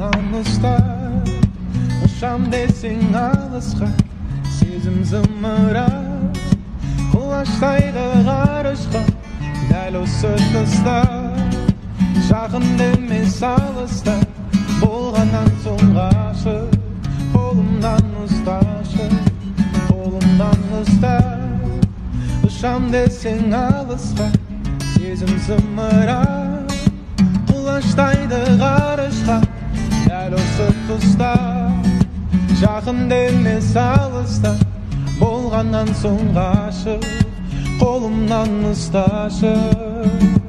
қолымнан ұстап, ұшам десең алысқа, сезім зымырап, құлаштайды ғарышқа, дәл осы тұста. Жақын емес алыста, болғаннан соң ғашық, қолымнан ұсташы, қолымнан ұста. Ұшам десең алысқа, сезім зымырап, құлаштайды ғарышқа, дәл осы тұста. Жақын емес алыста, болғаннан соң ғашық, қолымнан ұсташы.